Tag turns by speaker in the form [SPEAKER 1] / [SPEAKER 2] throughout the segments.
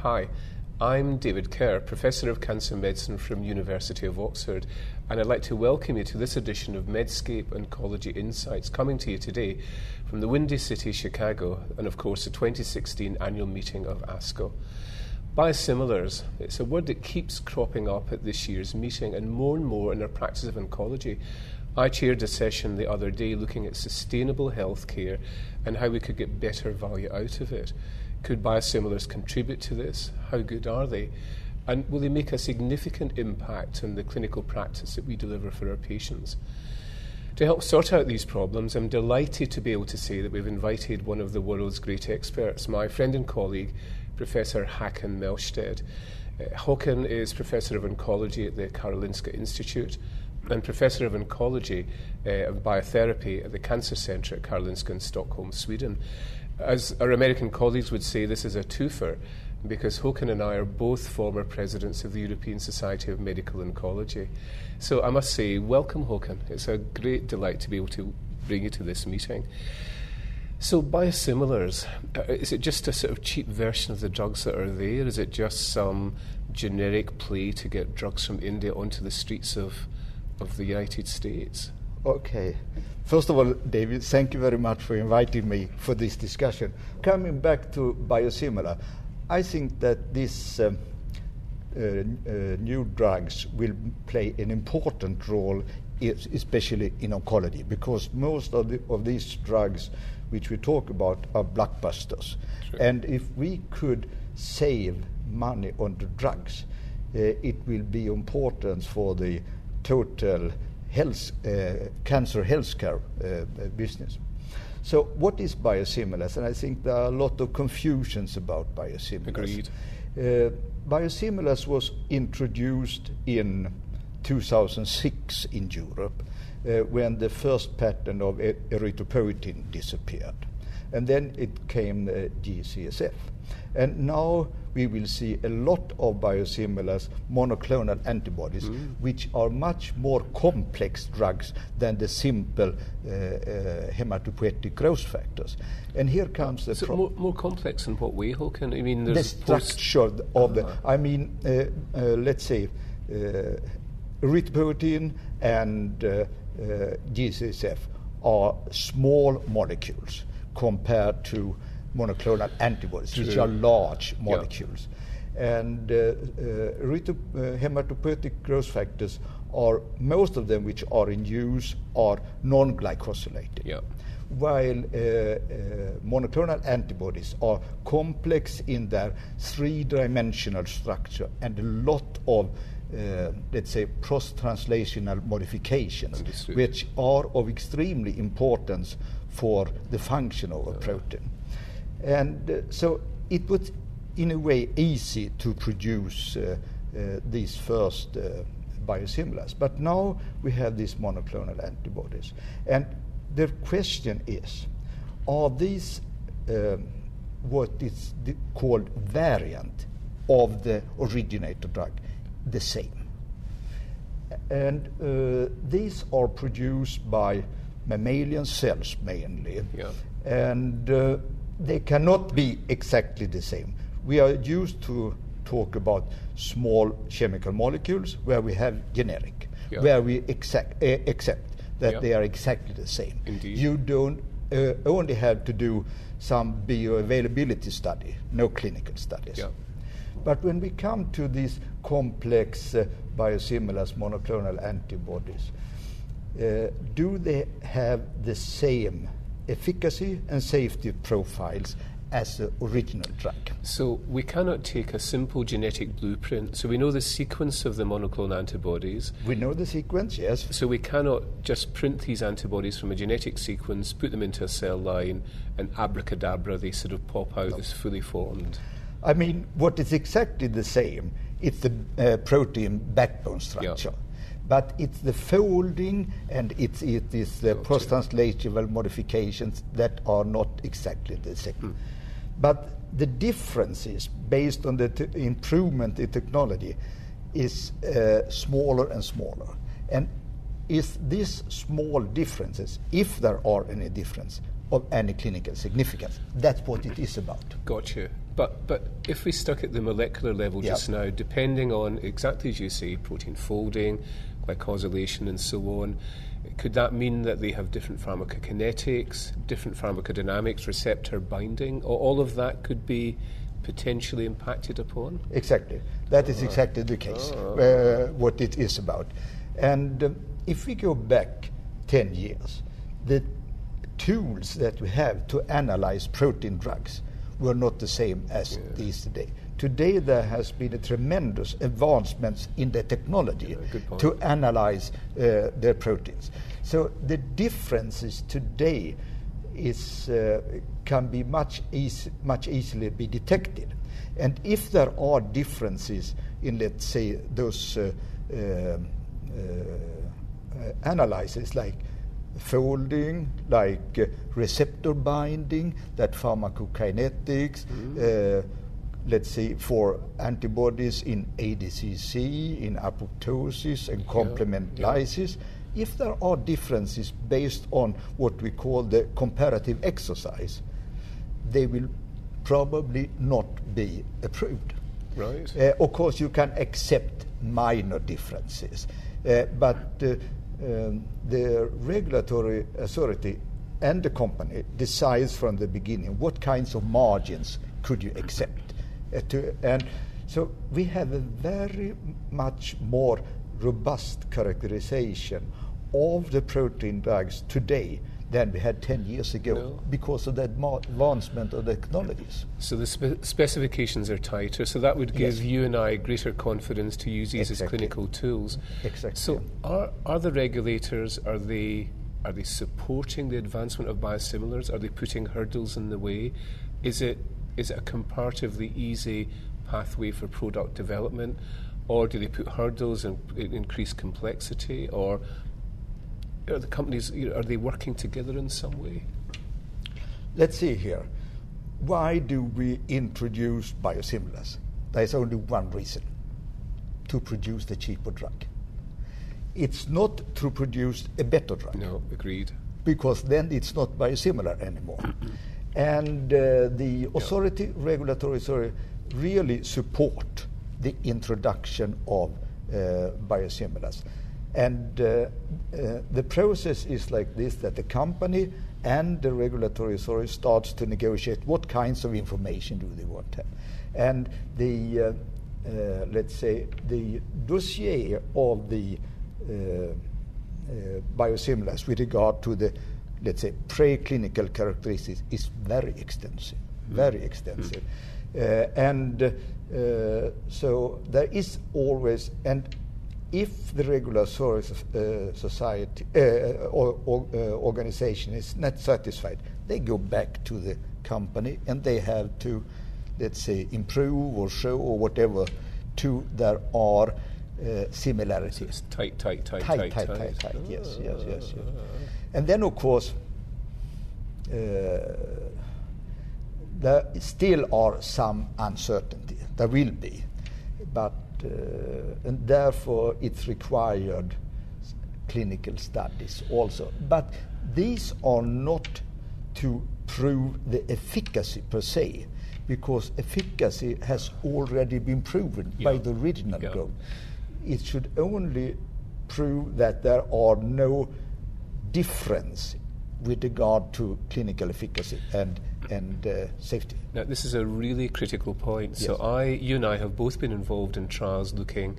[SPEAKER 1] Hi, I'm David Kerr, Professor of Cancer Medicine from University of Oxford, and I'd like to welcome you to this edition of Medscape Oncology Insights, coming to you today from the Windy City, Chicago, and of course the 2016 annual meeting of ASCO. Biosimilars, it's a word that keeps cropping up at this year's meeting and more in our practice of oncology. I chaired a session the other day looking at sustainable healthcare and how we could get better value out of it. Could biosimilars contribute to this? How good are they? And will they make a significant impact on the clinical practice that we deliver for our patients? To help sort out these problems, I'm delighted to be able to say that we've invited one of the world's great experts, my friend and colleague, Professor Håkan Mellstedt. Håkan is Professor of Oncology at the Karolinska Institute and Professor of Oncology of Biotherapy at the Cancer Centre at Karolinska in Stockholm, Sweden. As our American colleagues would say, this is a twofer, because Håkan and I are both former presidents of the European Society of Medical Oncology. So I must say, welcome Håkan. It's a great delight to be able to bring you to this meeting. So biosimilars, is it just a sort of cheap version of the drugs that are there? Is it just some generic play to get drugs from India onto the streets of the United States?
[SPEAKER 2] Okay. First of all, David, thank you very much for inviting me for this discussion. Coming back to biosimilar, I think that these new drugs will play an important role, especially in oncology, because most of these drugs which we talk about are blockbusters.
[SPEAKER 1] Sure.
[SPEAKER 2] And if we could save money on the drugs, it will be important for the total cancer healthcare business. So what is biosimilars? And I think there are a lot of confusions about biosimilars.
[SPEAKER 1] Agreed.
[SPEAKER 2] Biosimilars was introduced in 2006 in Europe when the first patent of erythropoietin disappeared. And then it came G-CSF. And now we will see a lot of biosimilars, monoclonal antibodies, which are much more complex drugs than the simple hematopoietic growth factors. And here comes the problem.
[SPEAKER 1] More complex in what way, Håkan? I mean,
[SPEAKER 2] the structure of the... I mean, let's say, erythropoietin and G-CSF are small molecules compared to monoclonal antibodies, which are large molecules. Yeah. And hematopoietic growth factors are, most of them which are in use, are non-glycosylated.
[SPEAKER 1] Yeah.
[SPEAKER 2] While monoclonal antibodies are complex in their three-dimensional structure and a lot of let's say, post-translational modifications,
[SPEAKER 1] Understood.
[SPEAKER 2] Which are of extremely importance for the function of a protein. And so it was, in a way, easy to produce these first biosimilars. But now we have these monoclonal antibodies. And the question is, are these what is called variant of the originator drug the same? And these are produced by mammalian cells mainly. Yeah. And they cannot be exactly the same. We are used to talk about small chemical molecules where we have generic, where we accept that they are exactly the same.
[SPEAKER 1] Indeed.
[SPEAKER 2] You don't only have to do some bioavailability study, no clinical studies.
[SPEAKER 1] Yeah.
[SPEAKER 2] But when we come to these complex biosimilars, monoclonal antibodies, do they have the same efficacy and safety profiles as the original drug?
[SPEAKER 1] So we cannot take a simple genetic blueprint. So we know the sequence of the monoclonal antibodies.
[SPEAKER 2] We know the sequence, yes.
[SPEAKER 1] So we cannot just print these antibodies from a genetic sequence, put them into a cell line, and abracadabra, they sort of pop out as fully formed.
[SPEAKER 2] I mean, what is exactly the same, it's the protein backbone structure.
[SPEAKER 1] Yeah.
[SPEAKER 2] But it's the folding and it is the post-translational modifications that are not exactly the same. But the differences based on the improvement in technology is smaller and smaller. And is these small differences, if there are any difference, of any clinical significance? That's what it is about.
[SPEAKER 1] Gotcha. But if we stuck at the molecular level just now, depending on, exactly as you say, protein folding, glycosylation and so on, could that mean that they have different pharmacokinetics, different pharmacodynamics, receptor binding, or all of that could be potentially impacted upon?
[SPEAKER 2] Exactly. That is exactly the case, what it is about. And if we go back 10 years, the tools that we have to analyze protein drugs were not the same as these today. Today there has been a tremendous advancements in the technology to analyze their proteins. So the differences today can be much easily be detected. And if there are differences in, let's say, those analyses like folding, like receptor binding, that pharmacokinetics, let's say for antibodies in ADCC, in apoptosis and complement lysis, if there are differences based on what we call the comparative exercise, they will probably not be approved.
[SPEAKER 1] Right.
[SPEAKER 2] Of course, you can accept minor differences, but the regulatory authority and the company decides from the beginning what kinds of margins could you accept. And so we have a very much more robust characterization of the protein drugs today than we had 10 years ago because of the advancement of the technologies.
[SPEAKER 1] So the specifications are tighter, so that would give you and I greater confidence to use these as clinical tools.
[SPEAKER 2] Exactly.
[SPEAKER 1] So are the regulators, are they supporting the advancement of biosimilars? Are they putting hurdles in the way? Is it a comparatively easy pathway for product development, or do they put hurdles and increase complexity, or are the companies, are they working together in some way?
[SPEAKER 2] Let's see here. Why do we introduce biosimilars? There's only one reason: to produce the cheaper drug. It's not to produce a better drug.
[SPEAKER 1] No, agreed.
[SPEAKER 2] Because then it's not biosimilar anymore. And the regulatory authority, really support the introduction of biosimilars. And the process is like this, that the company and the regulatory authority starts to negotiate what kinds of information do they want to have. And the, let's say, the dossier of the biosimilars with regard to the, let's say, preclinical characteristics is very extensive, very extensive. And so there is always, and if the regulatory society or organization is not satisfied, they go back to the company and they have to, let's say, improve or show or whatever to there are similarities.
[SPEAKER 1] So it's tight.
[SPEAKER 2] Yes. And then, of course, there still are some uncertainty. There will be, but and therefore it's required clinical studies also. But these are not to prove the efficacy per se, because efficacy has already been proven by the original drug. It should only prove that there are no difference with regard to clinical efficacy and safety.
[SPEAKER 1] Now, this is a really critical point.
[SPEAKER 2] Yes.
[SPEAKER 1] So you and I have both been involved in trials looking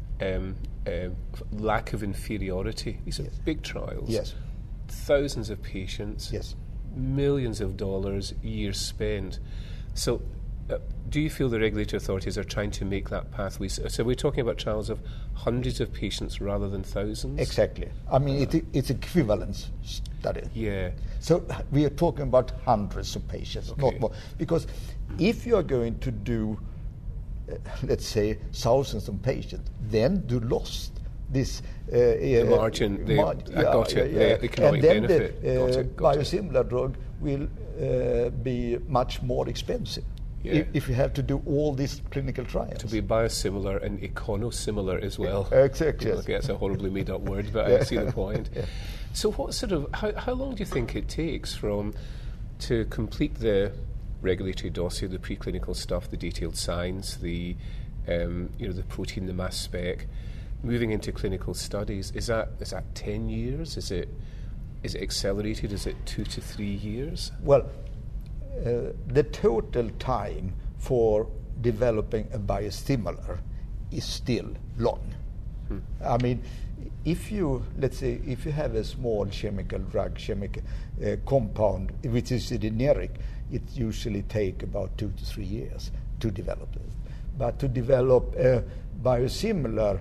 [SPEAKER 1] lack of inferiority. These are big trials.
[SPEAKER 2] Yes.
[SPEAKER 1] Thousands of patients.
[SPEAKER 2] Yes.
[SPEAKER 1] Millions of dollars, years spent. So do you feel the regulatory authorities are trying to make that pathway? So we're talking about trials of hundreds of patients rather than thousands?
[SPEAKER 2] Exactly. I mean, it's equivalence study.
[SPEAKER 1] Yeah.
[SPEAKER 2] So we are talking about hundreds of patients, not more. Because if you are going to do, let's say, thousands of patients, then you lost this
[SPEAKER 1] the margin, the economic
[SPEAKER 2] and then
[SPEAKER 1] benefit.
[SPEAKER 2] The biosimilar drug will be much more expensive.
[SPEAKER 1] Yeah.
[SPEAKER 2] If you have to do all these clinical trials.
[SPEAKER 1] To be biosimilar and econosimilar as well.
[SPEAKER 2] Exactly.
[SPEAKER 1] Okay, that's a horribly made up word, but I see the point. So what sort of, how long do you think it takes to complete the regulatory dossier, the preclinical stuff, the detailed science, the the protein, the mass spec, moving into clinical studies. Is that 10 years? Is it accelerated? Is it 2 to 3 years?
[SPEAKER 2] Well, the total time for developing a biosimilar is still long. I mean, if you have a small chemical compound, which is a generic, it usually takes about 2 to 3 years to develop it. But to develop a biosimilar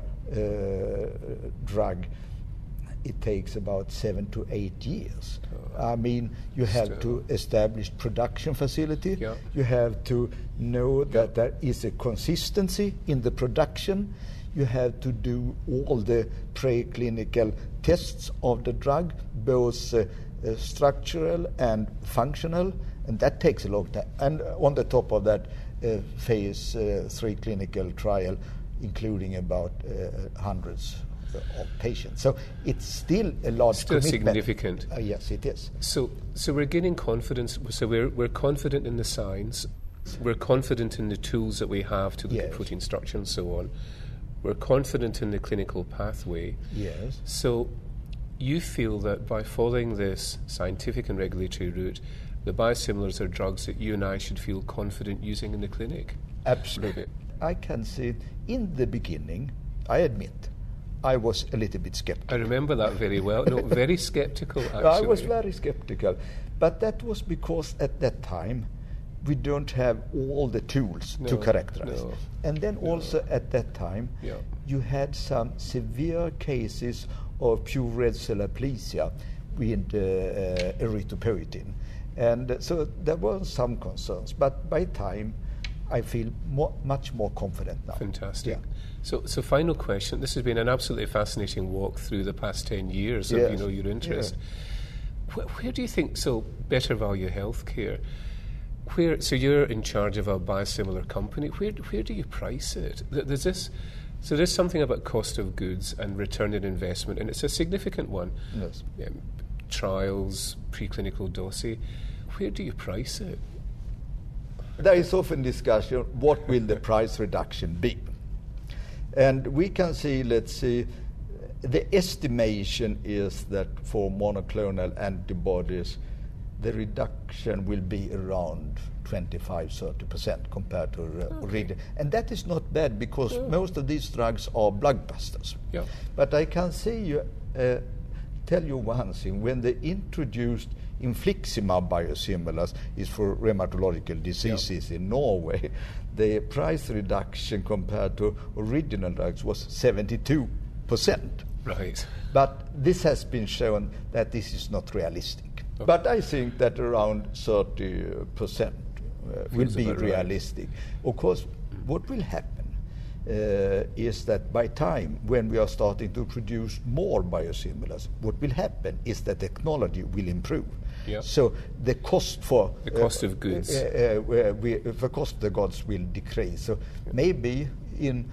[SPEAKER 2] drug, it takes about 7 to 8 years. I mean, you have to establish production facility.
[SPEAKER 1] Yeah.
[SPEAKER 2] You have to know that there is a consistency in the production. You have to do all the preclinical tests of the drug, both structural and functional, and that takes a long time. And on the top of that, phase 3 clinical trial, including about hundreds of patients. So it's still a large commitment.
[SPEAKER 1] Significant.
[SPEAKER 2] Yes, it is.
[SPEAKER 1] So we're gaining confidence. So we're confident in the science. We're confident in the tools that we have to look at protein structure and so on. We're confident in the clinical pathway.
[SPEAKER 2] Yes.
[SPEAKER 1] So you feel that by following this scientific and regulatory route, the biosimilars are drugs that you and I should feel confident using in the clinic?
[SPEAKER 2] Absolutely. I can say in the beginning, I admit, I was a little bit skeptical.
[SPEAKER 1] I remember that very well. No, very skeptical, actually.
[SPEAKER 2] I was very skeptical. But that was because at that time, we don't have all the tools to characterize.
[SPEAKER 1] No,
[SPEAKER 2] and then also at that time, you had some severe cases of pure red cell aplasia with erythropoietin. And so there were some concerns. But by time, I feel much more confident now.
[SPEAKER 1] Fantastic.
[SPEAKER 2] Yeah.
[SPEAKER 1] So final question. This has been an absolutely fascinating walk through the past 10 years of your interest.
[SPEAKER 2] Yeah.
[SPEAKER 1] Where do you think, so better value healthcare, so you're in charge of a biosimilar company, where do you price it? There's something about cost of goods and return on investment, and it's a significant one.
[SPEAKER 2] Yes.
[SPEAKER 1] Trials, preclinical dossier. Where do you price it?
[SPEAKER 2] There is often discussion, what will the price reduction be? And we can see, let's see, the estimation is that for monoclonal antibodies, the reduction will be around 25-30% compared to original. And that is not bad because most of these drugs are blockbusters.
[SPEAKER 1] Yeah.
[SPEAKER 2] But I can tell you one thing. When they introduced infliximab biosimilars is for rheumatological diseases in Norway, the price reduction compared to original drugs was 72%.
[SPEAKER 1] Right.
[SPEAKER 2] But this has been shown that this is not realistic. Okay. But I think that around 30% will be realistic. Right. Of course, what will happen is that by time when we are starting to produce more biosimilars, what will happen is that technology will improve.
[SPEAKER 1] Yep.
[SPEAKER 2] So the cost of goods, the cost of the goods will decrease. So maybe in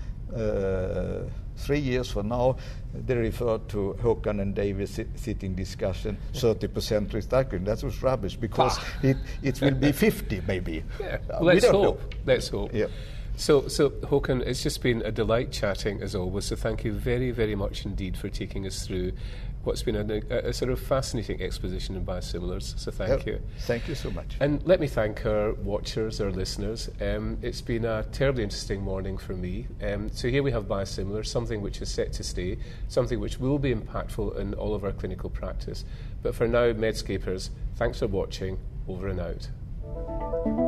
[SPEAKER 2] 3 years from now, they refer to Håkan and David sitting discussion, 30% recycling. That was rubbish because it will be 50 maybe.
[SPEAKER 1] Yeah. Let's hope.
[SPEAKER 2] Yeah.
[SPEAKER 1] So Håkan, it's just been a delight chatting as always. So thank you very, very much indeed for taking us through what's been a sort of fascinating exposition in biosimilars. So thank you.
[SPEAKER 2] Thank you so much.
[SPEAKER 1] And let me thank our watchers, our listeners. It's been a terribly interesting morning for me. So here we have biosimilars, something which is set to stay, something which will be impactful in all of our clinical practice. But for now, Medscapers, thanks for watching. Over and out.